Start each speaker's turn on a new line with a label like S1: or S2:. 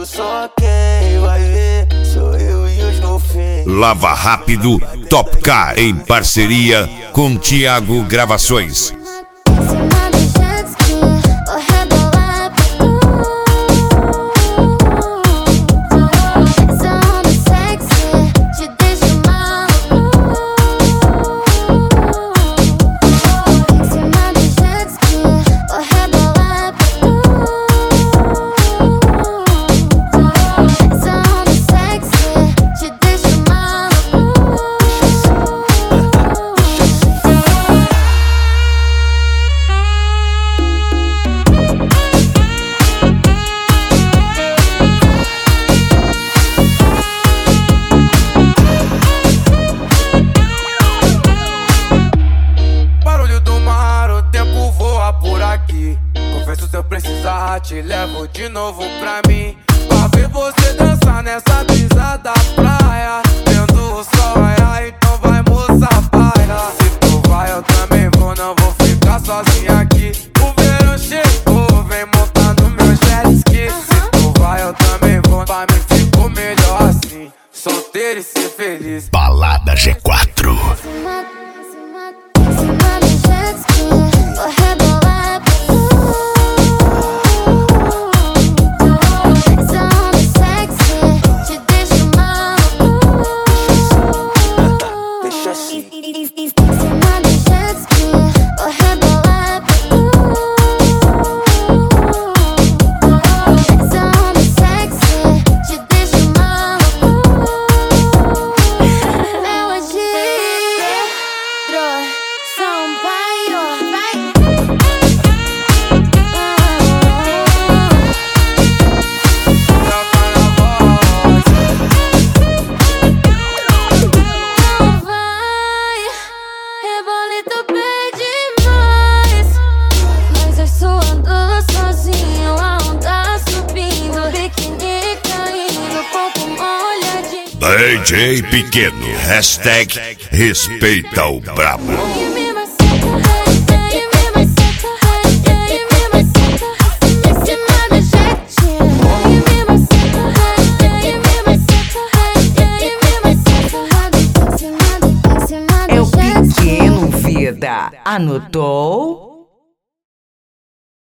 S1: só quem vai ver sou eu e os golfinhos.
S2: Lava Rápido Top Car em parceria com Thiago Gravações.
S1: Confesso, se eu precisar, te levo de novo pra mim, pra ver você dançar nessa brisa da praia, vendo o sol raiar, então vai moça paia. Se tu vai eu também vou, não vou ficar sozinho aqui. O verão chegou, vem montar no meu jet ski. Se tu vai eu também vou, pra mim ficou melhor assim, solteiro e ser feliz.
S2: Balada G4. DJ Pequeno, hashtag respeita o brabo.
S3: É o Pequeno, vida. Anotou?